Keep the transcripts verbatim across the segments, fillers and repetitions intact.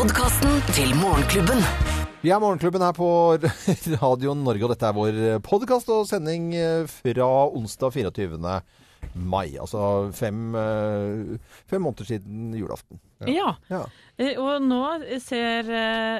podcasten til Morgenklubben. Vi er Morgenklubben her på Radio Norge, og dette er vår podcast og sending fra onsdag fireogtyvende mai. Altså fem, fem måneder siden julaften. Ja, Ja. ja. Og nå ser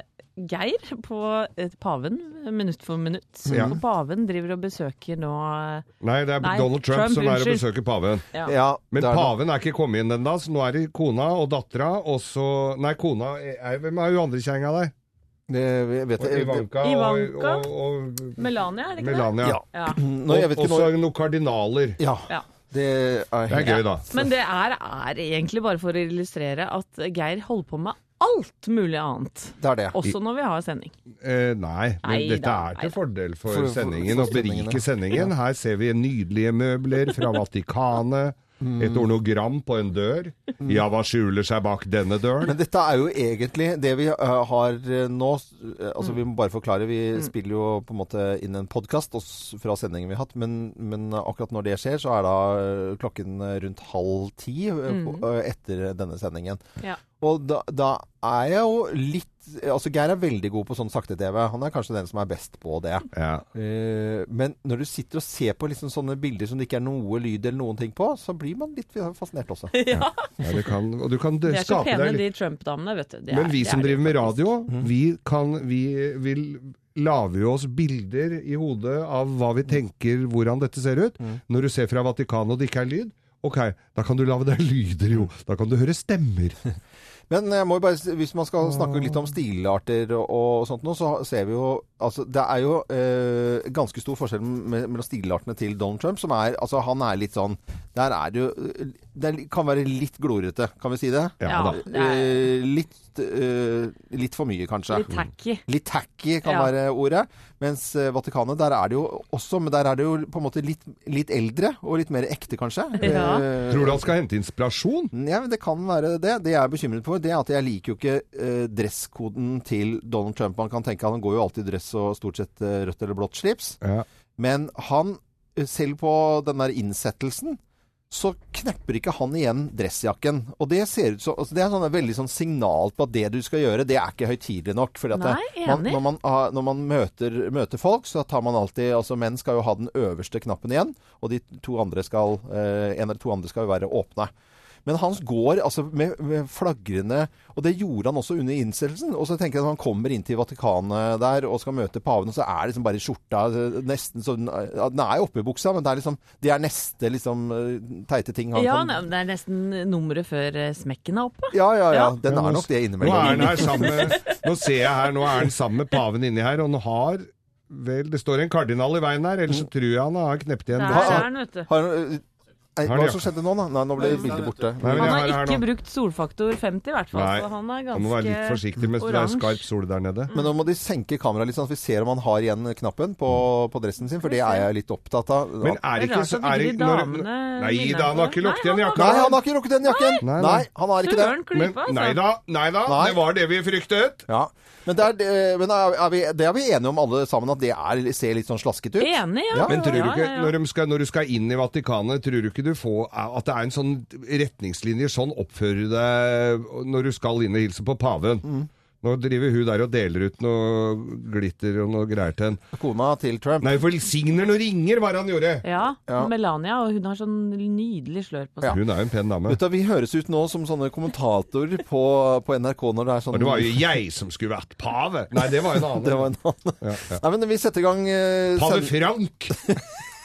Geir på paven minutt for minutt. Ja. Og paven driver og besøker nå... Nei, det er Nei, Donald Trump, Trump, som er og unnskyld. besøker paven. Ja. Ja, Men det er paven er ikke kommet inn enda, så nå er det kona og dattera, og så... Nei, kona... Er, hvem er jo andre kjerringa der? Det, jeg vet, Og Ivanka, Ivanka. og, og, og Melania, er det ikke Melania. Ja. det? Ja. Nå, jeg vet Og ikke også når... noen kardinaler. Ja, Ja. det er, Det er gøy, da. Men det er, er egentlig bare for å illustrere at Geir holder på med alt mulig annet. Det er det. Også når vi har sending. Eh, nei, men Nei dette da, er nei til da. fordel for, For- for- sendingen, for og berike sendingen, sendingen. Her ser vi nydelige møbler fra Vatikanet, et ornogram på en dør. Ja, hva skjuler seg bak denne døren? Men dette er jo egentlig det vi uh, har uh, nå, uh, altså vi må bare forklare, vi spiller jo på en måte inn en podcast oss, fra sendingen vi har hatt, men, men akkurat når det skjer, så er da uh, klokken rundt halv ti uh, uh, etter denne sendingen. Ja. Og da, da er jeg jo litt, altså Geir er veldig god på sånn sakte-tv, han er kanskje den som er best på det. Ja. Uh, men når du sitter og ser på liksom sånne bilder som det ikke er noe lyd eller noen ting på, så blir man litt fascinert også. Ja. Ja, det kan, og du kan De er så skape pene, deg litt. de Trump-damene, vet du. De er- Men vi det som er de driver med faktisk. radio, vi kan, vi vil lager jo oss bilder i hodet av hva vi tenker, hvordan dette ser ut. Når du ser fra Vatikanet og det ikke er lyd, ok, da kan du lage deg lyder jo. Da kan du høre stemmer. Men jeg må jo bare, hvis man skal snakke litt om stilarter og, og sånt nå, så ser vi jo, altså det er jo eh, ganske stor forskjell med, mellom stilartene til Donald Trump, som er, altså han er litt sånn, der er det jo, det kan være litt glorete, kan vi si det? Ja, da. det er Eh, litt, eh, litt for mye kanskje. litt tacky. Litt tacky kan Ja. være ordet, mens eh, Vatikanet, der er det jo også, men der er det jo på en måte litt, litt eldre, og litt mer ekte kanskje. Ja. Eh, Tror du han skal hente inspirasjon? Ja, men det kan være det. Det jeg er bekymret for, det er at jeg liker jo ikke eh, dresskoden til Donald Trump. Man kan tenke at han går jo alltid i dress og stort sett eh, rødt eller blått slips. Ja. Men han, eh, selv på den der innsettelsen, så knepper ikke han igjen dressjakken. Og det ser ut så, altså det er sånn, veldig sånn signal på at det du skal gjøre, det er ikke høytidelig nok. Fordi at Nei, det, man, enig. når man, har- når man møter, møter folk, så tar man alltid, altså menn skal jo ha den øverste knappen igjen, og de to andre skal, eh, en eller to andre skal jo være åpne. Men han går altså med, med flagrende, og det gjorde han også under innsettelsen. Og så tenker jeg at han kommer inn til Vatikanet der og skal møte paven, og så er det liksom bare skjorta, nesten sånn, ja, den er jo oppe i buksa, men det er liksom, det er neste liksom teite ting han Ja, kan... nei, det er nesten nummeret før eh, smekken er oppe. Ja, ja, ja, Ja. den er nok det Nå er innimellom. han her sammen, nå ser jeg her, nå er han sammen med paven inni her, og han har, vel, det står en kardinal i veien her, ellers så tror jeg han har knept igjen. Der det. er den, vet du. Har, han- nei, Har hva han, er ja. det som skjedde nå da? Nei, nå ble bildet borte. Nei, men Han jeg har har her ikke nå. brukt solfaktor femti i hvert fall, Nei, så han er Han må være litt ganske forsiktig mens det er oransje. skarp sol der nede. Men nå må de senke kameraet litt sånn at vi ser om han har igjen knappen på, på dressen sin, for det er jeg litt opptatt av. Men er Det er ikke rart så at er ikke det, de når, damene Nei ligner da, han på har ikke det. lukket Nei, igjen han jakka. Nei, han har ikke rukket den jakken! Nei, Nei, nei. han har ikke det. Søren Men klypa, altså. nei da, nei da, Nei. det var det vi fryktet. Ja, men, det er, det- men er, er vi, det er vi enige om alle sammen, at det er, ser litt sånn slasket ut. Enig, ja. Ja. Men tror du Ja, ikke, ja, ja. når, de skal, når du skal inn i Vatikanet, tror du ikke du får at det er en sånn retningslinjer, sånn oppfører du deg når du skal inn og hilse på paven? Nå driver hun der og deler ut noe glitter og noe greier til en. Kona til Trump. Nei, velsigner noen ringer, var det han gjorde. Ja, Ja. Melania, og hun har sånn nydelig slør på seg. Hun er jo en pen dame. Vet du, vi høres ut nå som sånne kommentatorer på, på N R K når det er sånn... Og det var jo jeg som skulle vært pave. Nei, det var en annen. Det var en annen. Ja, ja. Nei, men vi setter i gang... eh, Pave send- Frank!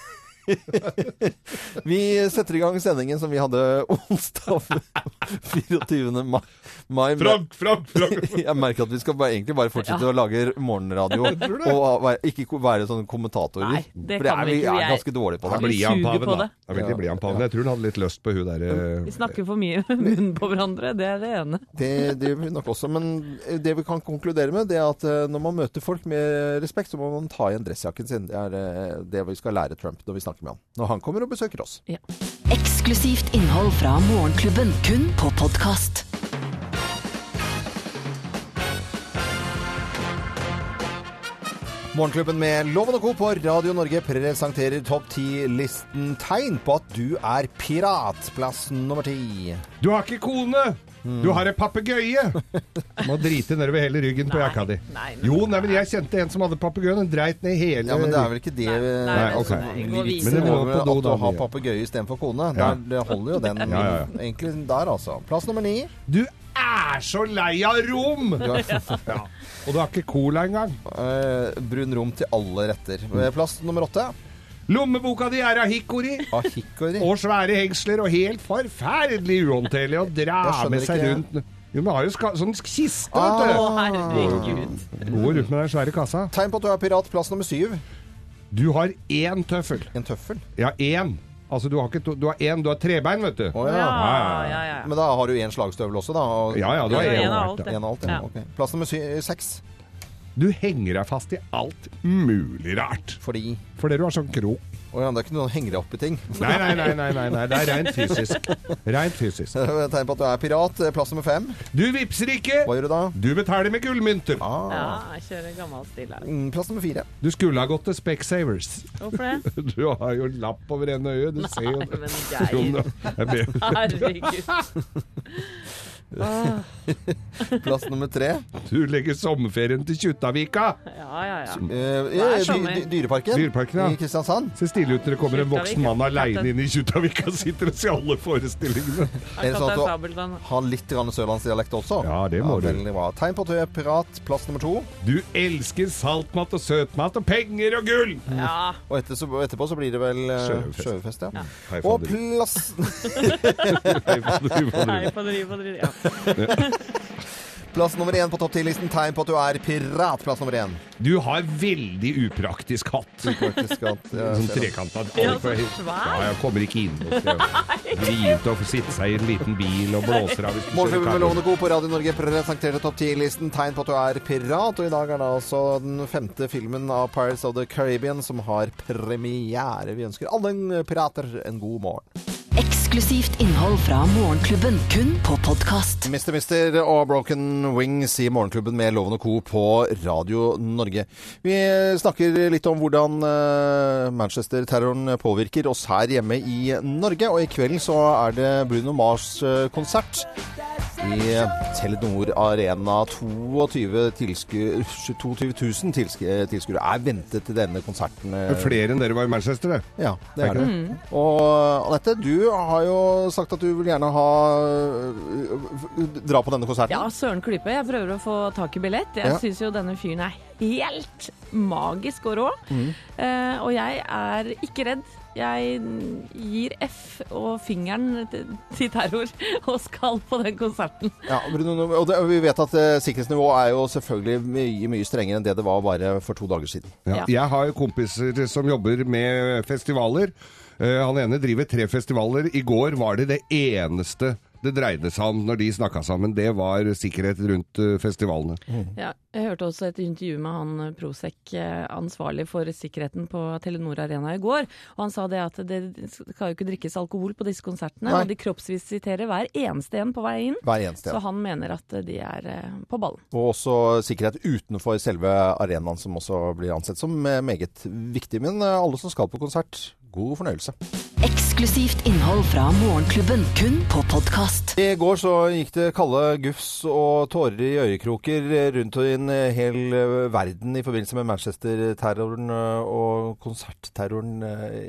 Vi setter i gang sendingen som vi hadde onsdag fireogtyvende mai. mai. Frank, Frank, Frank! Jeg merker at vi skal bare, egentlig bare fortsette Ja. å lage morgenradio og være, ikke ko- være sånne kommentatorer. Nei, det For det kan er, vi vi ikke. er Vi er- ganske dårlige på Da det. Vi blir han suger paven, på da. det. Da vil det bli han paven. Jeg tror han hadde litt lyst på hun der. eh, Vi snakker for mye munn på hverandre, det er det ene. Det, det gjør vi nok også, men det vi kan konkludere med, det er at eh, når man møter folk med respekt, så må man ta igjen dressjakken sin. Det er eh, det vi skal lære Trump når vi snakker med han. Når han kommer og besøker oss. Ja. Eksklusivt innhold fra Morgenklubben, kun på podcast. Morgenklubben med Loven og Co. på Radio Norge presenterer topp ti-listen tegn på at du er pirat. Plass nummer ti. Du har ikke kone! Du har en papegøye! Må drite nedover hele ryggen på Nei, jakka di. nei, men- Jo, nei, men jeg kjente en som hadde papegøyen, den dreit ned hele... Ja, men det er vel ikke det Nei, nei, Nei, ok. det går videre. Men det må på do at du da, har Mia. papegøye i stedet for kone. Ja. Der, det holder jo den Ja, ja, ja. egentlig der, altså. Plass nummer ni. Du er så lei av rom! Ja. Og du har ikke cola engang. Eh, brun rom til alle retter. Eh, Plass nummer åtte. Lommeboka di er av hikori. Ah, hikori. Og svære hengsler, og helt forferdelig uåndelig å dra Jeg skjønner med seg ikke. rundt. Jo, men har jo ska sånn kiste, Ah. vet Å, du. herregud. Går rundt med den svære kassa. Tegn på at du er pirat. Plass nummer syv. Du har én tøffel. En tøffel. Ja, én. Altså, du har ikke to, du har én, du har trebein, vet du. Å Ja, ja. ja, ja. Men da har du en slagstøvel også, da. Og Ja, ja, du har Ja, én en av av alt, hvert. det. en av alt, ja. Ja. Ok. Plass nummer sy- seks. Du henger deg fast i alt mulig rart. Fordi Fordi du har sånn krok. Å ja, det er ikke noen hengere opp i ting. Nei, nei, nei, nei, nei, nei. Det er rent fysisk. Rent fysisk. Tegn på at du er pirat. Plass nummer fem. Du vipser ikke! Hva gjør du da? Du betaler med gullmynter. Ah. Ja, jeg kjører gammel stil her. Mm, Plass nummer fire. Du skulle ha gått til Specsavers. Hvorfor det? Du har jo lapp over ene øyet. Du ser jo Nei, det. men Jo, Geir. jeg ber- Herregud. Åh, Plass nummer tre. Du legger sommerferien til Kjuttaviga. ja, ja, ja. Eh, Hva er dy sommer? dy Dyreparken. Dyreparken, ja. I Kristiansand. Se stille ut når det kommer en Kjuttaviga. voksen mann alene inn i Kjuttaviga og sitter og ser alle forestillingene. Er Er det sånn at du Sabeltann. har litt grann sørlandsdialekt også? Ja, det må du. Veldig bra. Tegn på at du er pirat. Plass nummer to. Du elsker saltmat og søtmat og penger og gull! Ja. Og etter, så, etterpå så blir det vel eh, Sjøfest. sjøfest. Ja. Hei, Og fader. plass Hei, fader, fader. Nei, padri, padri. Ja. Plass nummer én på topp ti-listen. Tegn på at du er pirat. Plass nummer én. Du har veldig upraktisk hatt. Faktisk at ja, Sånn ser du. trekanta. Ja, så svær. Ja, jeg kommer ikke inn. Vrient å få sitte seg i en liten bil og blåser av. hvis du kjører Morgenklubben med kabel. Lovende Co. på Radio Norge presenterer topp ti-listen. Tegn på at du er pirat. Og i dag er det altså den femte filmen av Pirates of the Caribbean som har premiere. Vi ønsker alle pirater en god morgen. Eksklusivt innhold fra Morgenklubben, kun på podcast. Mister Mister og Broken Wings i Morgenklubben med Loven og Co. på Radio Norge. Vi snakker litt om hvordan eh, Manchester-terroren påvirker oss her hjemme i Norge. Og i kvelden så er det Bruno Mars-konsert i Telenor Arena. tjueto tusen tilskuere er ventet til denne konserten. Flere enn dere var i Manchester, det. Ja, det Er er ikke det. Og Anette, du har jo sagt at du vil gjerne ha dra på denne konserten. Ja, søren klype. Jeg prøver å få tak i billett. Jeg Ja. synes jo denne fyren er helt magisk og rå. Eh, og jeg er ikke redd. Jeg gir F og fingeren til til terror og skal på den konserten. Ja, Bruno, og det, vi vet at eh, sikkerhetsnivået er jo selvfølgelig mye, mye strengere enn det det var bare for to dager siden. Ja. Ja. Jeg har kompiser som jobber med festivaler. Eh, han ene driver tre festivaler. I går var det det eneste det dreide seg om når de snakka sammen. Det var sikkerhet rundt eh, festivalene. Ja, jeg hørte også et intervju med han Prosek, eh, ansvarlig for sikkerheten på Telenor Arena i går. Og han sa det at det skal jo ikke drikkes alkohol på disse konsertene, Nei. og de kroppsvisiterer hver eneste en på vei inn. Hver eneste. Så Ja. han mener at de er eh, på ballen. Og også sikkerhet utenfor selve arenaen, som også blir ansett som eh, meget viktig. Men eh, alle som skal på konsert, god fornøyelse. Eksklusivt innhold fra Morgenklubben, kun på podcast. I går så gikk det kalde gufs og tårer i ørekroker rundt i en hel verden i forbindelse med Manchester-terroren og konsertterroren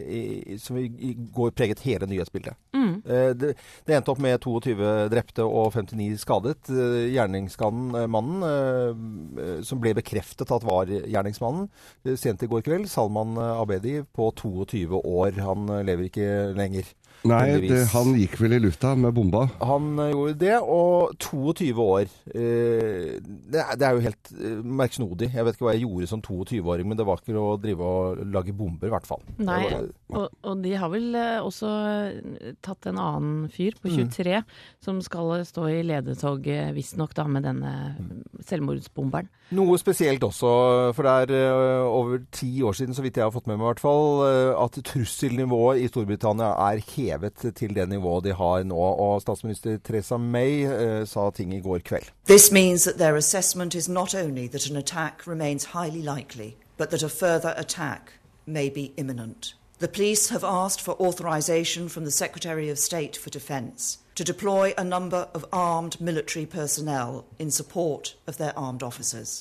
i, som i, i går preget hele nyhetsbildet. Mm. Eh, Det, det endte opp med tjueto drepte og femtini skadet. Eh, Gjerningsmannen, mannen, eh, som ble bekreftet at var gjerningsmannen, eh, sent i går kveld, Salman Abedi, på tjueto år. Han eh, lever ikke lenger. Nei, det, heldigvis. han gikk vel i lufta med bomba. Han eh, gjorde det, og tjueto år. Eh, det, er, det er jo helt eh, merksnodig. Jeg vet ikke hva jeg gjorde som tjueto-åring, men det var ikke å drive og lage bomber, i hvert fall. Nei, Det var- og, og de har vel eh, også eh, tatt en annen fyr på tjuetre som skal stå i ledetoget, visstnok da, med denne selvmordsbomberen. Noe spesielt også, for det er eh, over ti år siden, så vidt jeg har fått med meg i hvert fall, eh, at trusselnivået i Storbritannia er hevet til det nivået de har nå. Og statsminister Theresa May eh, sa ting i går kveld. This means that their assessment is not only that an attack remains highly likely, but that a further attack may be imminent. The police have asked for authorization from the Secretary of State for Defence to deploy a number of armed military personnel in support of their armed officers.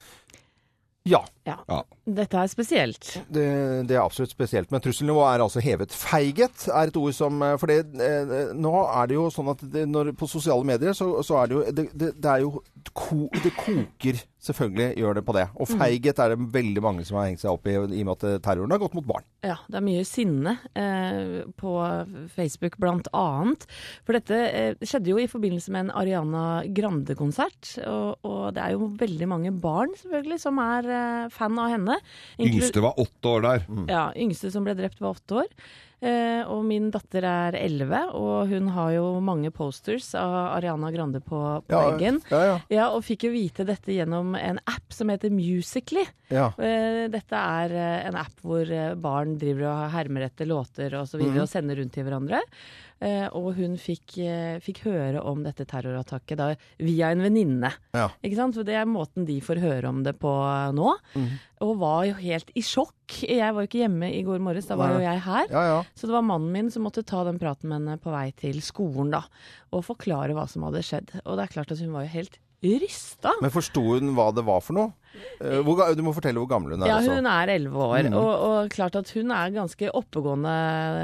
Ja. Ja. Ja. Dette er spesielt. Det, det er absolutt spesielt, men trusselnivået er altså hevet. Feiget er et ord som, for det, eh, nå er det jo sånn at det, når, på sosiale medier så, så er det jo, det, det, det er jo, ko, det koker selvfølgelig gjør det på det. Og feiget er det veldig mange som har hengt seg opp i, i og med at terroren har gått mot barn. Ja, det er mye sinne eh, på Facebook blant annet. For dette eh, skjedde jo i forbindelse med en Ariana Grande-konsert, og, og det er jo veldig mange barn selvfølgelig som er eh, fan av henne. Inklu- Yngste var åtte år der. Ja, yngste som ble drept var åtte år. Eh, og min datter er elleve, og hun har jo mange posters av Ariana Grande på, på Ja, veggen. ja, ja. Ja, og fikk jo vite dette gjennom en app som heter Musical.ly. Ja. Eh, Dette er eh, en app hvor eh, barn driver og hermer etter låter og så videre, og sender rundt til hverandre. Eh, og hun fikk, eh, fikk høre om dette terrorattakket da, via en venninne. Ja. Ikke sant? For det er måten de får høre om det på nå. Og var jo helt i sjokk. Jeg var jo ikke hjemme i går morges, da var jo jeg her. Ja, ja. Så det var mannen min som måtte ta den praten med henne på vei til skolen da, og forklare hva som hadde skjedd. Og det er klart at hun var jo helt rysta. Men forsto hun hva det var for noe? Eh, Hvor, ga- du må fortelle hvor gammel hun er. Ja, også. hun er elleve år, og, og klart at hun er ganske oppegående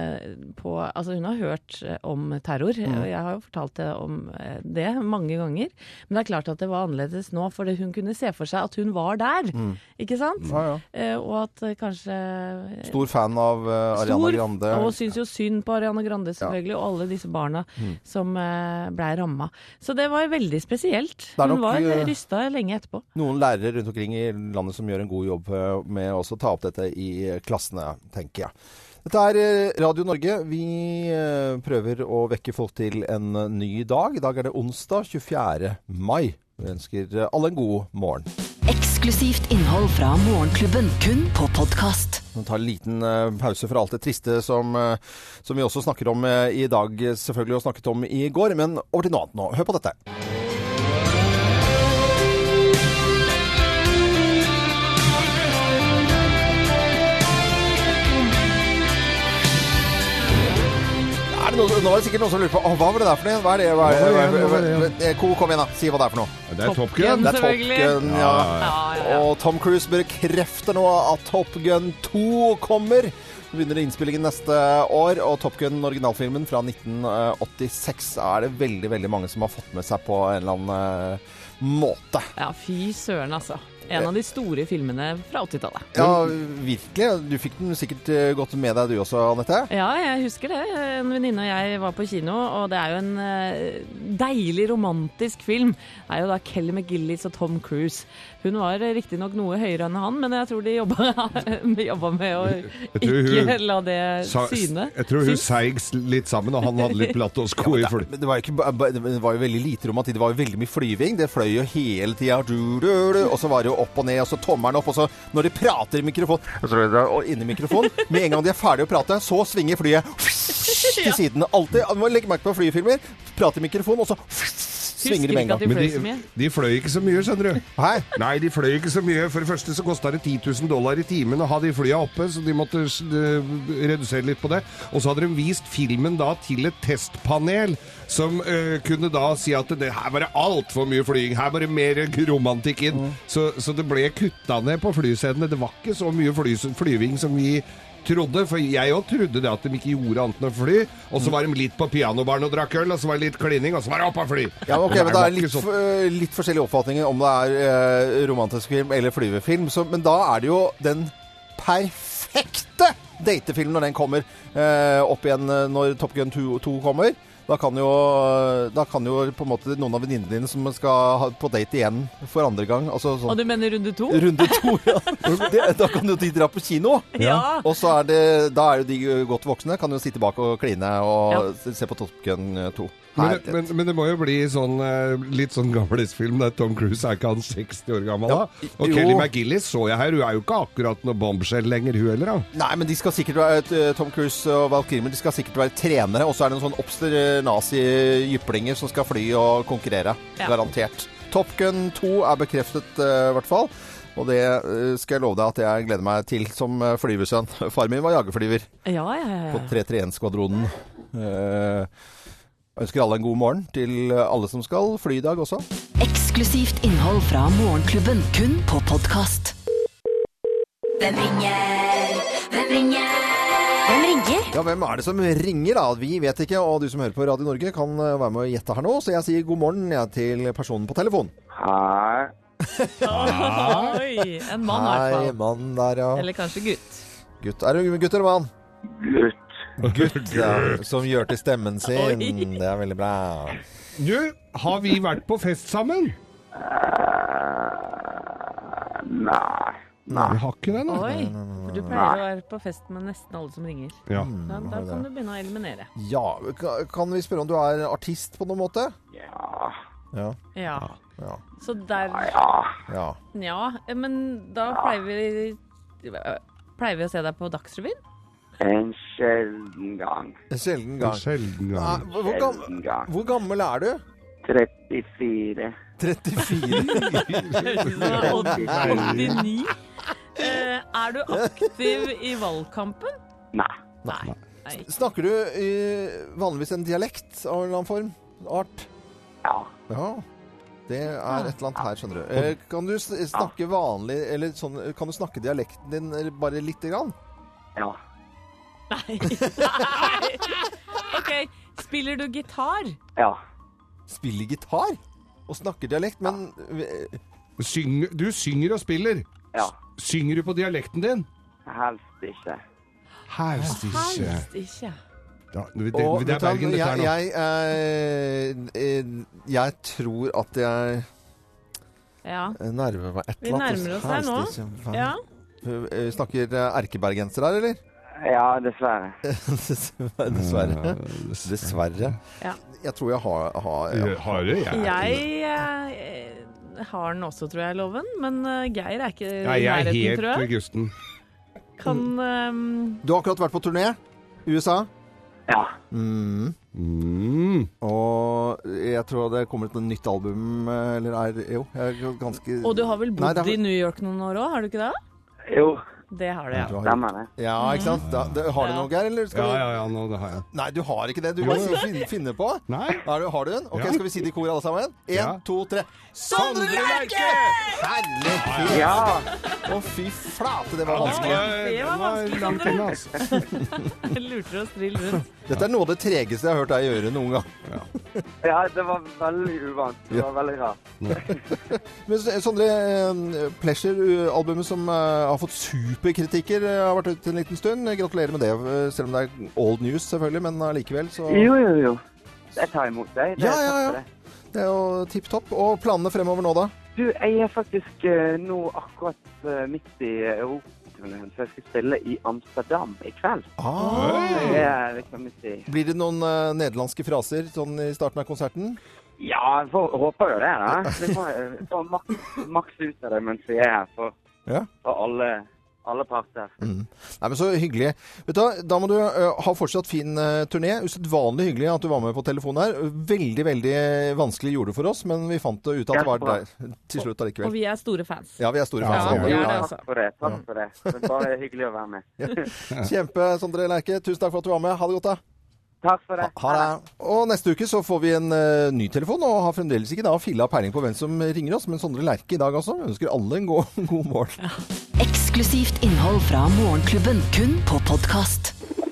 på, altså hun har hørt eh, om terror, og jeg har jo fortalt det om eh, det mange ganger, men det er klart at det var annerledes nå, for hun kunne se for seg at hun var der, ikke sant? Ja, ja. Eh, og at eh, kanskje... Stor fan av eh, Ariana Stor, Grande. og synes jo synd på Ariana Grande selvfølgelig, og alle disse barna som eh, ble rammet. Så det var veldig spesielt. Det er Hun nok, var eh, rystet lenge etterpå. Noen lærere rundt omkring i landet som gjør en god jobb eh, med også å ta opp dette i klassene, tenker jeg. Dette er eh, Radio Norge. Vi eh, prøver å vekke folk til en eh, ny dag. I dag er det onsdag tjuefjerde mai. Vi ønsker eh, alle en god morgen. Eksklusivt innhold fra Morgenklubben, kun på podcast. Vi tar en liten eh, pause fra alt det triste som, eh, som vi også snakker om eh, i dag, selvfølgelig, og snakket om i går. Men over til noe annet nå. Hør på dette. Er det noe, nå er det sikkert noen som lurer på, «Åh, hva var det der for noe? Hva er det? Hva er det? Hva var det? Hva Hva er var det? Ko, kom igjen da, si hva det er for noe. Det er Top Top Gun. Gun. Det er Top Selvfølgelig. Gun, ja. Ja, ja, ja. Og Tom Cruise bekrefter nå at Top Gun to kommer. Vi begynner innspillingen neste år, og Top Gun, originalfilmen fra nitten åttiseks, er det veldig, veldig mange som har fått med seg på en eller annen eh, måte. Ja, fy søren altså. En av de store filmene fra åttitallet. Ja, virkelig. Du fikk den sikkert eh, godt med deg du også, Annette. Ja, jeg husker det. En venninne og jeg var på kino, og det er jo en eh, deilig romantisk film. Det er jo da Kelly McGillis og Tom Cruise. Hun var eh, riktig nok noe høyere enn han, men jeg tror de jobba, jobba med å tror hun ikke la det Sa- syne. Jeg tror hun Syns. seig litt sammen, og han hadde litt platåsko i fly. Men det var, jo ikke, ba- ba- det var jo veldig lite romantikk. Det var jo veldig mye flyving. Det fløy jo hele tida. Du, du, du, og så var det jo opp og ned, og så tommeren opp. Og så når de prater i mikrofon, og inni mikrofon, med en gang de er ferdige å prate, så svinger flyet til siden. Alltid, du må legge merke på flyfilmer. Prate i mikrofon, og så svinger de med en gang. Husker ikke at de Men fløy de, så mye. de fløy ikke så mye, skjønner du. Hei? Nei, de fløy ikke så mye. For det første så kostet det ti tusen dollar i timen å ha de flya oppe, så de måtte uh, redusere litt på det. Og så hadde de vist filmen da til et testpanel, som uh, kunne da si at det, her var det alt for mye flying, her var det mer romantikk inn. Mm. Så, så det ble kuttet ned på flyscenene. Det var ikke så mye fly, flyving som vi trodde, for jeg også trodde det at de ikke gjorde annet enn å fly, og så var de litt på pianobaren og drakk øl, og så var det litt klining, og så var det opp og fly. Ja, ok, Nei, men det var er ikke litt, sånn. f- litt forskjellige oppfatninger om det er eh, romantisk film eller flyvefilm. Så, men da er det jo den perfekte datefilmen når den kommer eh, opp igjen eh, når Top Gun to kommer. Da kan, jo, da kan jo på en måte noen av venninnene dine som skal ha på date igjen for andre gang. Altså sånn Og du mener runde to? runde to, ja. Det, da kan jo de dra på kino. Ja. Og så er det, da er jo de godt voksne, kan jo sitte bak og kline og se på Top Gun to. Men, Herlighet. men, men det må jo bli sånn, eh, litt sånn gamlisfilm der Tom Cruise er ikke han seksti år gammel da. Ja, Og jo. Kelly McGillis så jeg her, hun er jo ikke akkurat noe bombshell lenger, hun heller da. Nei, men de skal sikkert være uh, Tom Cruise og Val Kilmer, de skal sikkert være trenere, og så er det en sånn oppster uh, nazi-jyplinger som skal fly og konkurrere, Ja. garantert. Top Gun to er bekreftet uh, i hvert fall, og det uh, skal jeg love deg at jeg gleder meg til som uh, flyversønn. Far min var jagerflyver Ja, ja, ja. på tre tre en-skvadronen. Uh, Jeg ønsker alle en god morgen til alle som skal fly i dag også. Eksklusivt innhold fra Morgenklubben, kun på podcast. Hvem ringer? Hvem ringer? Hvem ringer? Ja, hvem er det som ringer da? Vi vet ikke, og du som hører på Radio Norge kan være med å gjette her nå, så jeg sier god morgen ja, til personen på telefon. Hei. Oi, en mann i hvert Hei, fall. mann der, ja. Eller kanskje gutt. Gutt. Er du gutt eller mann? Gutt. Gutt, ja, som gjør til stemmen sin. Oi. Det er veldig bra. Du, har vi vært på fest sammen? Uh, nei. Nei, vi har ikke den. Da. Oi, for du pleier å være på fest med nesten alle som ringer. Ja. Da, da kan du begynne å eliminere. Ja, ka- kan vi spørre om du er artist på noen måte? Ja. Ja, Ja, ja, så der... Ja. ja. Ja, men da pleier vi... Pleier vi å se deg på Dagsrevyen? En sjelden gang. En sjelden En gang. sjelden Nei, gang. hvor, gam Sjelden gang. hvor gammel er du? trettifire. trettifire. åttini. Eh, er du aktiv i valgkampen? Nei. Nei. Nei. Snakker du eh, vanligvis en dialekt av en eller annen form? Art? Ja. Ja, det er et eller annet her, skjønner du. Eh, kan du s- snakke vanlig, eller sånn, kan du snakke dialekten din eller bare lite grann? Ja. Nei. Nei. Ok, spiller du gitar? Ja. Spiller gitar? Og snakker dialekt, men... eh, Syng, du synger og spiller. Ja. Synger du på dialekten din? Helst ikke. Helst ikke. Helst ikke. Da, det, og, det vet er du hva, Bergen, dette her jeg, nå. jeg, eh, eh, jeg tror at jeg Ja. nærmer meg et Vi eller annet. nærmer oss her nå. Helst ikke, faen. Ja. Eh, Snakker eh, erkebergenser her, eller? Ja, dessverre. Dessverre. Dessverre. Ja. Jeg tror jeg har... har ja. Har det? Jeg, Jeg eh, har den også, tror jeg, loven. Men eh, Geir er ikke Nei, i jeg er nærheten, helt tror jeg. Gusten. Kan eh, Du har akkurat vært på turné i U S A. Ja. Mm. Mm. Og jeg tror det kommer et nytt album, eh, eller er... Jo, jeg er ganske... Og du har vel bodd Nei, det har- i New York noen år òg, har du ikke det? Jo, Det har du, ja. Du har- stemmer det. Ja, ikke sant? Da, det, har du Ja. noe, Geir, eller skal Ja, du... ja, ja, nå, det har jeg. Nei, du har ikke det. Du Jo. må jo finne, finne på. Nei. Har du, har du den? Ok, Ja. skal vi si det i kor alle sammen? En, Ja. to, tre. Sondre Lerche! Herlighet! Ja. Å, fy flate, det var Å, vanskelig. det var vanskelig, langt Sondre. inne, altså. Jeg lurte og strill rundt. Dette er noe av det tregeste jeg har hørt deg gjøre noen gang. Ja, det var veldig uvant. Det var veldig rart. Men Sondre, eh, Pleasure-albumet som eh, har fått superkritikker, eh, har vært ute en liten stund. Gratulerer med det, eh, selv om det er old news selvfølgelig, men allikevel så... Jo, jo, jo. Jeg tar imot deg. Det er Ja, ja, takk ja. for det. Det er jo tipp topp. Og planene fremover nå da? Du, jeg er faktisk eh, nå akkurat eh, midt i Europaturneen, så jeg skal spille i Amsterdam i kveld. Ah. Jeg er liksom midt i... Blir det noen eh, nederlandske fraser sånn i starten av konserten? Ja, jeg får, håper jo det, da. Vi får eh, få maks, maks ut av det mens vi er her for, Ja. for alle, alle parter. Mm. Nei, men så hyggelig. Vet du, hva, da må du uh, ha fortsatt fin uh, turné. Usedvanlig hyggelig at du var med på telefonen her. Veldig, veldig vanskelig gjorde det for oss, men vi fant det ut at det var der til slutt Og allikevel. vi er store fans. Ja, vi er store Ja, fans. vi av er det. det, Ja, altså. Takk for det. Takk for det. Det er bare hyggelig å være med. ja. Kjempe, Sondre Lerche. Tusen takk for at du var med. Ha det godt, da. Takk for det. Ha det. Og neste uke så får vi en uh, ny telefon, og har fremdeles ikke da filla peiling på hvem som ringer oss, men Sondre Lerche i dag også. Jeg ønsker alle en god, god morgen. Eksklusivt innhold fra Morgenklubben, kun på podcast.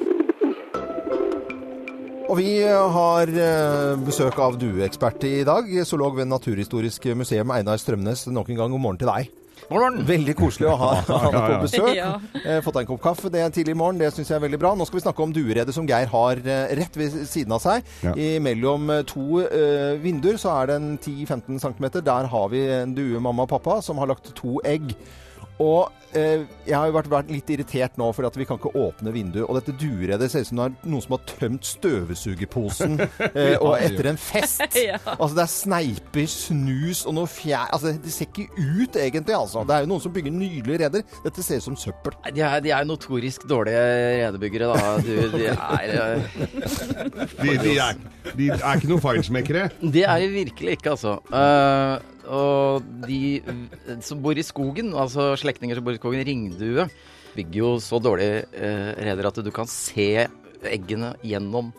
Og vi har uh, besøk av dueekspert i dag, zoolog ved Naturhistorisk museum, Einar Strømnes. Nok en gang god morgen til deg. Veldig koselig å ha han på besøk. Ja. Eh, fått deg en kopp kaffe det er tidlig i morgen, det synes jeg er veldig bra. Nå skal vi snakke om dueredet som Geir har eh, rett ved siden av seg. Ja. I mellom eh, to eh, vinduer så er det en ti til femten centimeter. Der har vi en due mamma og pappa som har lagt to egg. Og eh, jeg har jo vært, vært litt irritert nå, for at vi kan ikke åpne vinduet. Og dette dueredet ser ut som det er noen som har tømt støvsugerposen eh, og etter en fest. Ja. Altså det er sneiper, snus og noe fjær. Altså det ser ikke ut egentlig, altså. Det er jo noen som bygger nydelige reder. Dette ser ut som søppel. De er, de er notorisk dårlige redebyggere, da. Du, de er eh, De, de, er, de er ikke noen feilsmekkere. Det er de virkelig ikke, altså. Eh, og de som bor i skogen, altså slektninger som bor i skogen, ringdue, bygger jo så dårlige uh, reder at du kan se eggene gjennom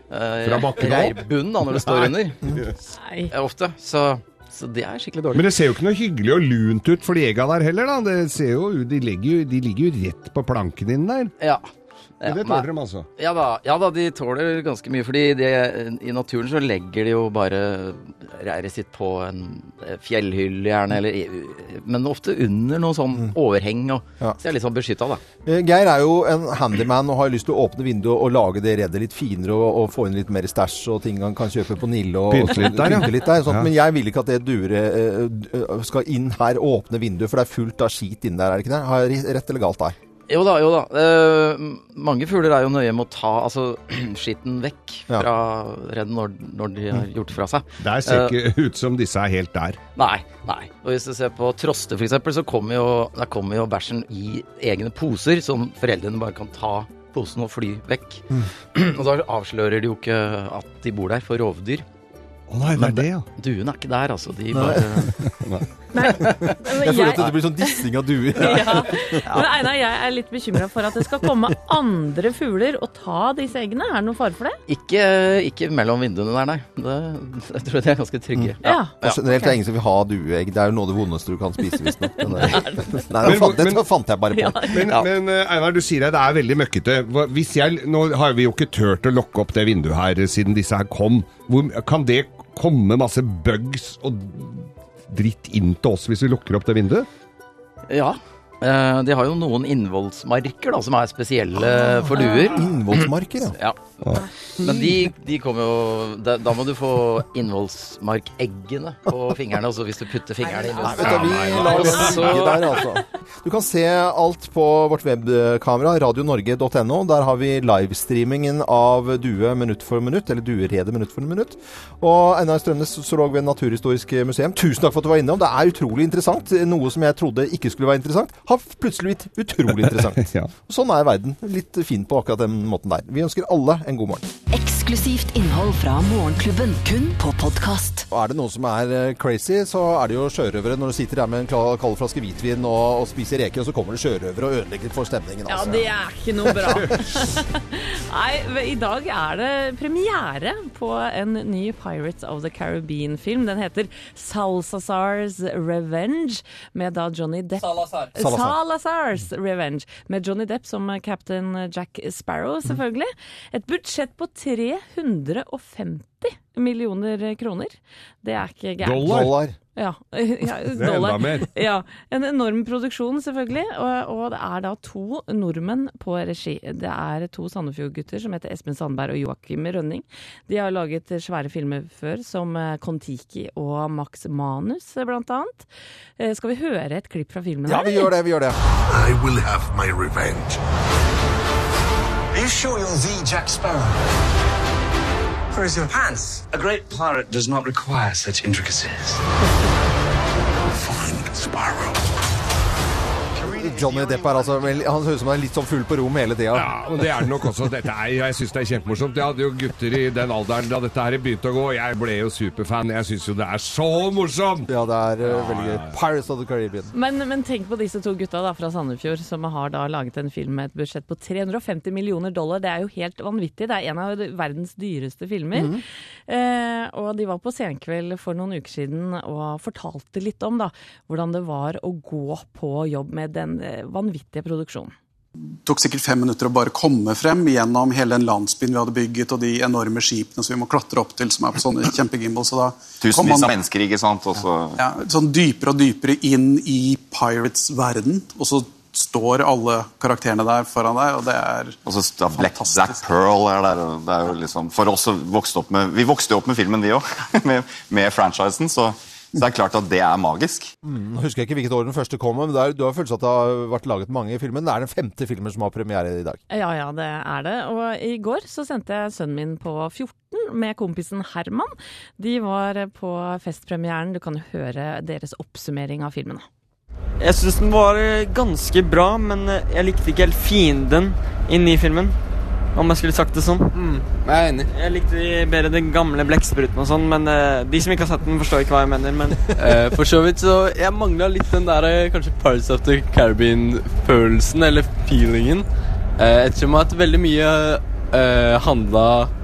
uh, Fra bakken opp? reirbunn da, når det står under. Nei. Ja, ofte, så, så det er skikkelig dårlig. Men det ser jo ikke noe hyggelig og lunt ut for de egga der heller, da. Det ser jo, de, legger jo, de ligger jo rett på planken din der. Ja. Ja, det tåler de altså. Ja da, ja da, de tåler ganske mye, fordi de, i naturen så legger de jo bare reiret sitt på en fjellhylle gjerne, eller, men ofte under noe sånn overheng, og, Ja. så jeg er litt sånn beskyttet da. Geir er jo en handyman og har lyst til å åpne vinduet og lage det reddet litt finere og, og få inn litt mer stæsj og ting han kan kjøpe på Nille og Pynte litt der, ja. pynte litt der, sånt. Ja. Men jeg vil ikke at det dure eh, skal inn her og åpne vinduet, for det er fullt av skit inn der, er det ikke det? Har jeg rett eller galt der? Jo da, jo da. Eh, mange fugler er jo nøye med å ta altså, skitten vekk Ja. fra redden når, når de har gjort fra seg. Der ser ikke ut som disse er helt der. Nei, nei. Og hvis du ser på troste for eksempel, så kommer jo, der kommer jo bæsjen i egne poser, som foreldrene bare kan ta posen og fly vekk. Og da avslører de jo ikke at de bor der for rovdyr. Å nei, det er det, ja. Duen er ikke der, altså. De bare... Nei, Jeg føler at det blir sånn dissing av duer. Ja. Men Einar, jeg er litt bekymret for at det skal komme andre fugler og ta disse eggene. Er det noe fare for det? Ikke, ikke mellom vinduene der, nei. Det, jeg tror de er ganske trygge. Ja. Og generelt er det ingen som vil ha dueegg. Det er jo noe av det vondeste du kan spise, hvis noe. Nei, det fant, det fant jeg bare på. Ja. Men, men Einar, du sier at det er veldig møkkete. Hva- Hvis jeg, nå har vi jo ikke tørt å lokke opp det vinduet her siden disse her kom. Hvor, kan det komme masse bugs og dritt inn til oss hvis vi lukker opp det vinduet? Ja. Eh, de har jo noen innvoldsmarker da, som er spesielle for duer. Innvoldsmarker, ja. Ja. Men de, de kommer jo da, da må du få innvoldsmarkeggene på fingrene, altså hvis du putter fingrene inn. Nei, vet du, vi lar det ligge der, altså. Du kan se alt på vårt webkamera, radio norge punktum no. Der har vi livestreamingen av due minutt for minutt, eller duerede minutt for minutt. Og Einar Strømnes, zoolog ved Naturhistorisk museum, tusen takk for at du var innom. Det er utrolig interessant. Noe som jeg trodde ikke skulle være interessant, har plutselig blitt utrolig interessant. Ja. Sånn er verden. Litt fin på akkurat den måten der. Vi ønsker alle en god morgen. Eksklusivt innhold fra Morgenklubben, kun på podcast. Og er det noe som er eh, crazy, så er det jo sjørøvere når du sitter der med en kla- kald flaske hvitvin og, og spiser reker, og så kommer det sjørøvere og ødelegger litt for stemningen. Ja, Altså. det er ikke noe bra. Nei, i dag er det premiere på en ny Pirates of the Caribbean-film. Den heter Salazar's Revenge, med da Johnny Depp... Salazar. Salazar. Salazar's Revenge, med Johnny Depp som Captain Jack Sparrow, selvfølgelig. Et budsjett på tre hundre og femti millioner kroner. Det er ikke gærent. Dollar? Dollar. Ja, ja Det er dollar. enda mer. Ja, en enorm produksjon selvfølgelig, og, og det er da to nordmenn på regi. Det er to Sandefjord-gutter som heter Espen Sandberg og Joakim Rønning. De har laget svære filmer før, som Kon-Tiki og Max Manus, blant annet. Eh, Skal vi høre et klipp fra filmen Ja, her? vi gjør det, vi gjør det. I will have my revenge. Are you sure you're the Jack Sparrow? Where's your pants? A great pirate does not require such intricacies. Find Sparrow. Johnny Depp er altså, vel, han høres ut som han er litt sånn full på rom hele tida. Ja, og det er det nok også. Dette er, jeg synes det er kjempemorsomt. Jeg hadde jo gutter i den alderen da dette her begynte å gå. Jeg ble jo superfan. Jeg synes jo det er så morsomt! Ja, det er uh, veldig gøy. Pirates of the Caribbean. Men, men tenk på disse to gutta da, fra Sandefjord som har da laget en film med et budsjett på tre hundre og femti millioner dollar. Det er jo helt vanvittig. Det er en av verdens dyreste filmer. Mhm. eh, og de var på Senkveld for noen uker siden og fortalte litt om da, hvordan det var å gå på jobb med den eh, vanvittige produksjonen. Det tok sikkert fem minutter å bare komme frem gjennom hele den landsbyen vi hadde bygget, og de enorme skipene som vi må klatre opp til, som er på sånne kjempegimbal. Så da kom Tusenvis man, av mennesker, ikke sant? Og så... ja, sånn dypere og dypere inn i Pirates verden, og så står alle karakterene der foran deg, og det er Og så da Black, Black Pearl er der, og det er jo liksom... For oss som vokste opp med... Vi vokste jo opp med filmen, vi også, med, med franchisen, så... Så det er klart at det er magisk. Mm, jeg husker ikke hvilket år den første kom, men det er, du har følt at det har vært laget mange filmer. Det er den femte filmen som har premiere i dag. Ja, ja, det er det. Og i går så sendte jeg sønnen min på fjorten med kompisen Herman. De var på festpremieren. Du kan høre deres oppsummering av filmen. Jeg synes den var ganske bra, men jeg likte ikke helt fienden inne i filmen. Om jeg skulle sagt det sånn. Mm, jeg er enig. Jeg likte bedre den gamle blekkspruten og sånn, men uh, de som ikke har sett den forstår ikke hva jeg mener, men... uh, for så vidt, så jeg manglet litt den der, kanskje Pirates of the Caribbean-følelsen, eller feelingen. Uh, ettersom at veldig mye uh, handlet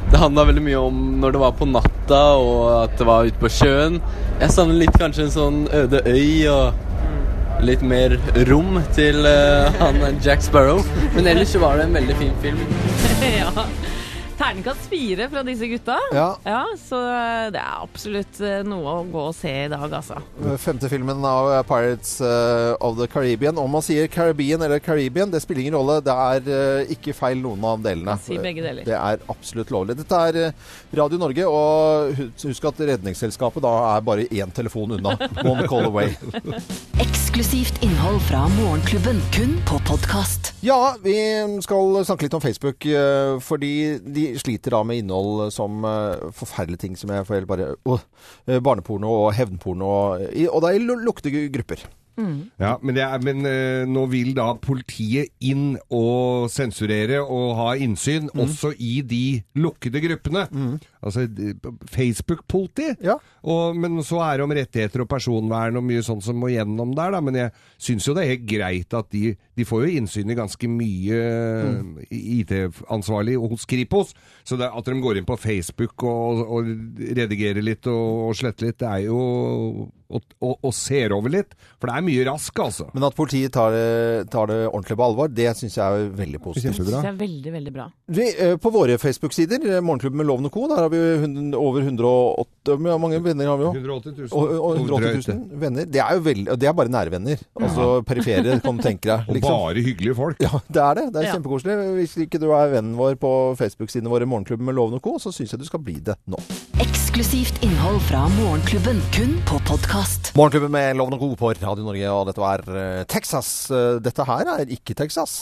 det handlet veldig mye om når det var på natta og at det var ute på sjøen. Jeg savner litt kanskje en sånn øde øy og litt mer rom til uh, han Jack Sparrow. Men ellers så var det en veldig fin film. Ja. Terningkast fire fra disse gutta. Ja. Ja, så det er absolutt noe å gå og se i dag, altså. Femte filmen av Pirates uh, of the Caribbean. Om man sier Caribbean eller Caribbean, det spiller ingen rolle. Det er uh, ikke feil noen av delene. Si begge deler. Det er absolutt lovlig. Dette er uh, Radio Norge, og husk at Redningsselskapet da er bare én telefon unna. One call away. Eksklusivt innhold fra Morgenklubben, kun på podcast. Ja, vi skal snakke litt om Facebook, uh, fordi de sliter da med innhold som uh, forferdelige ting som jeg får helt bare uh, barneporno og hevnporno og, og det er lukkede grupper. Mm. Ja, men, det er, men uh, nå vil da politiet inn og sensurere og ha innsyn mm. også i de lukkede gruppene. Mm. Altså Facebook-politi. Ja. Og, men så er det om rettigheter og personvern og mye sånt som må gjennom der da. Men jeg synes jo det er helt greit at de, de får jo innsyn i ganske mye mm. I T-ansvarlig hos Kripos. Så det, at de går inn på Facebook og, og redigerer litt og, og sletter litt, det er jo og, og, og ser over litt. For det er mye rask, altså. Men at politiet tar det, tar det ordentlig på alvor, det synes jeg er veldig positivt. Det er veldig, veldig bra. Vi, på våre Facebook-sider, Morgenklubben med Loven og Co, der har vi over hundre og åtte, hvor mange venner har vi jo? hundre og åtti tusen. Og, og hundre og åtti tusen venner. Det er jo veldig, det er bare nærvenner. Altså perifere, kan du tenke deg. Liksom. Og bare hyggelige folk. Ja, det er det. Det er ja. Kjempekoselig. Hvis ikke du er vennen vår på Facebook-sidene våre, Morgenklubben med Loven og Co, så synes jeg du skal bli det nå. Eksklusivt innhold fra Morgenklubben, kun på podcast. Morgenklubben med Loven og Co på Radio Norge, og dette var uh, Texas. Uh, dette her er ikke Texas.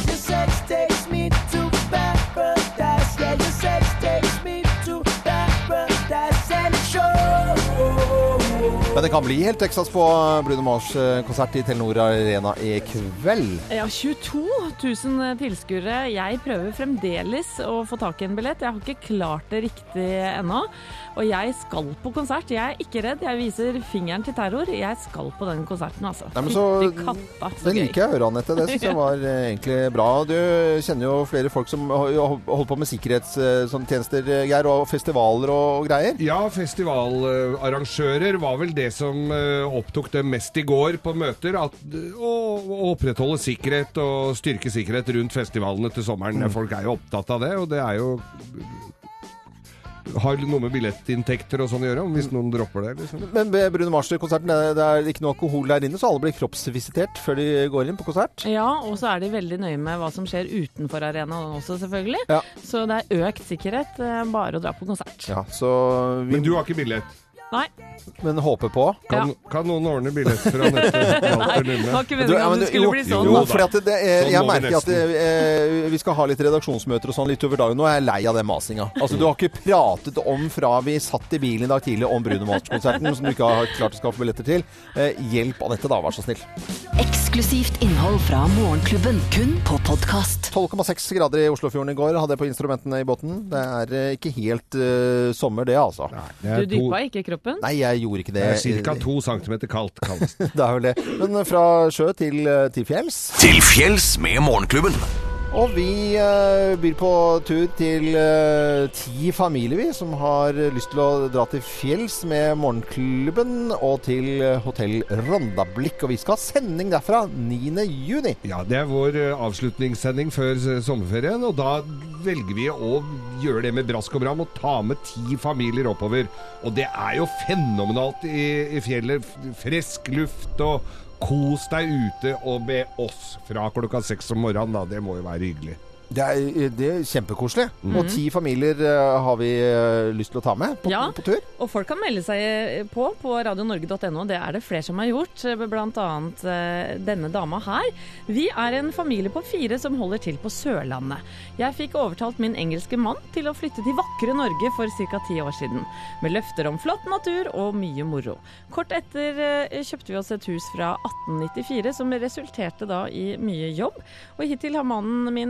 Men det kan bli helt Texas på Bruno Mars-konsert i Telenor Arena i kveld. Ja, tjueto tusen tilskuere. Jeg prøver fremdeles å få tak i en billett. Jeg har ikke klart det riktig ennå. Og jeg skal på konsert. Jeg er ikke redd. Jeg viser fingeren til terror. Jeg skal på den konserten, altså. Nei, men så, katta, så det liker jeg å høre, Annette. Det synes jeg var eh, egentlig bra. Du kjenner jo flere folk som holder på med sikkerhetstjenester, Geir, og festivaler og, og greier. Ja, festivalarrangører var vel det som opptok det mest i går på møter, at å, å opprettholde sikkerhet og styrke sikkerhet rundt festivalene til sommeren. Mm. Folk er jo opptatt av det, og det er jo har noe med billettinntekter og sånn å gjøre, hvis noen dropper det. Liksom. Men ved Bruno Mars-konserten, det er ikke noe alkohol der inne, så alle blir kroppsvisitert før de går inn på konsert? Ja, og så er de veldig nøye med hva som skjer utenfor arenaen også, selvfølgelig. Ja. Så det er økt sikkerhet bare å dra på konsert. Ja, så vi... Men du har ikke billett? Nei. Men håper på. Kan, ja. kan noen ordne billett fra nettet? Nei, det var ikke meningen at det skulle bli sånn. Jo, for at det, jeg, jeg merker at det, eh, vi skal ha litt redaksjonsmøter og sånn litt over dagen. Nå er jeg lei av den masinga. Altså, du har ikke pratet om fra vi satt i bilen i dag tidlig om Bruno Mars-konserten, som du ikke har klart å skaffe billetter til. Eh, hjelp Annette da, vær så snill. Eksklusivt innhold fra Morgenklubben, kun på podcast. tolv komma seks grader i Oslofjorden i går, hadde jeg på instrumentene i båten. Det er eh, ikke helt uh, sommer det, altså. Nei, det er du dyppa ikke kroppen? Nei, jeg gjorde ikke det. Det er cirka to centimeter kaldt. kaldt. Det er vel det. Men fra sjø til, til fjells. Til fjells med Morgenklubben. Og vi uh, byr på tur til uh, ti familier vi, som har lyst til å dra til fjells med Morgenklubben og til uh, Hotell Rondablikk. Og vi skal ha sending derfra niende juni. Ja, det er vår uh, avslutningssending før uh, sommerferien, og da velger vi å gjøre det med brask og bram og ta med ti familier oppover. Og det er jo fenomenalt i, i fjellet. Frisk luft og kos deg ute og med oss fra klokka seks om morgenen, da. Det må jo være hyggelig. Det er, det er kjempekoselig. Mm. Og ti familier uh, har vi uh, lyst til å ta med på, ja, på tur. Og folk kan melde seg på på radio norge punktum no. Det er det flere som har gjort, blant annet uh, denne dama her. Vi er en familie på fire som holder til på Sørlandet. Jeg fikk overtalt min engelske mann til å flytte til vakre Norge for cirka ti år siden, med løfter om flott natur og mye moro. Kort etter uh, kjøpte vi oss et hus fra atten nittifire, som resulterte da i mye jobb, og hittil har mannen min stort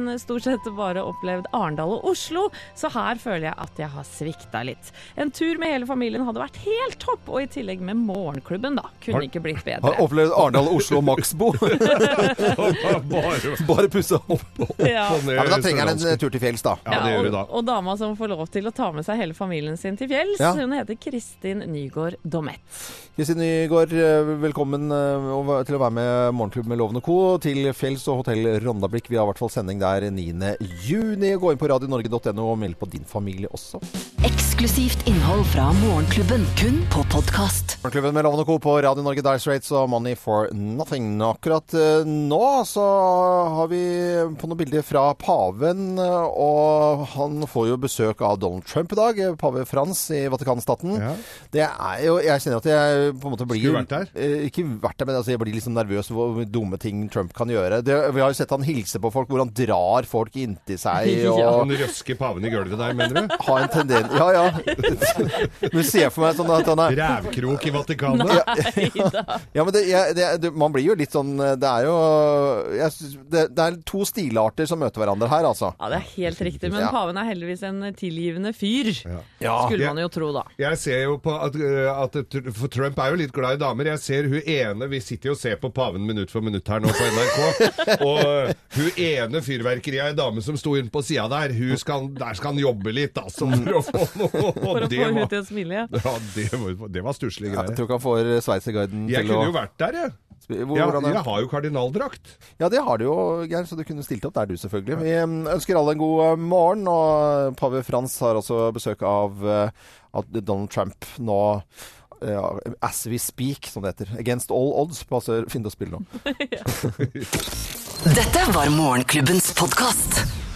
slett bare opplevd Arendal og Oslo, så her føler jeg at jeg har svikta litt. En tur med hele familien hadde vært helt topp, og i tillegg med morgenklubben da, kunne ikke blitt bedre. Har opplevd Arendal og Oslo og Maxbo. bare, bare pusse opp. opp Ja. ja, men da trenger han en tur til fjells da. Ja, ja, og, og dama som får lov til å ta med seg hele familien sin til fjells, ja. Hun heter Kristin Nygaard Domet. Kristin Nygaard, velkommen til å være med Morgenklubben med Loven og Co. til fjells og hotell Rondablikk. Vi har i hvert fall sending der niende juni. Gå inn på radio norge punktum no og meld på din familie også. Eksklusivt innhold fra Morgenklubben, kun på podcast. Morgenklubben med Loven og Co. på Radio Norge, Dire Straits og Money for Nothing. Akkurat nå så har vi på noen bilder fra paven, og han får jo besøk av Donald Trump i dag, pave Frans i Vatikanstaten. Ja. Det er jo, jeg kjenner at jeg på en måte blir... Skulle vært der? Eh, ikke vært der, men altså, jeg blir liksom nervøs hvor dumme ting Trump kan gjøre. Det, vi har jo sett han hilse på folk, hvor han drar folk inntil seg. Og... Ja. Han røsker paven i gulvet der, mener du? Har en tendens... Ja, ja. Du ser for meg sånn at han er... Rævkrok i Vatikanet. Nei da. Ja, men det, jeg, det, det, man blir jo litt sånn... Det er jo... Jeg synes, det, det er to stilarter som møter hverandre her, altså. Ja, det er helt riktig, men ja. Paven er heldigvis en tilgivende fyr. Ja. Ja. Skulle man jo tro da. Jeg ser jo på at, at for Trump er jo litt glad i damer. Jeg ser hun ene, vi sitter jo og ser på paven minutt for minutt her nå på N R K, og hun ene fyrverkeriet, en dame som sto inn på siden der, hun skal, der skal han jobbe litt, altså, for å få noe. For å få henne til å smile, ja. Ja, det var, det var stusselig greier. Ja, jeg tror ikke han får Sveiserguiden til å... Jeg kunne jo vært der, jeg. Hvor, ja, jeg har jo kardinaldrakt. Ja, det har du jo, Geir, så du kunne stilt opp der du selvfølgelig. Vi ønsker alle en god morgen, og pave Frans har også besøk av, av Donald Trump nå, uh, as we speak, som det heter. Against all odds, passer fint å spille nå. Dette var Morgenklubbens podcast.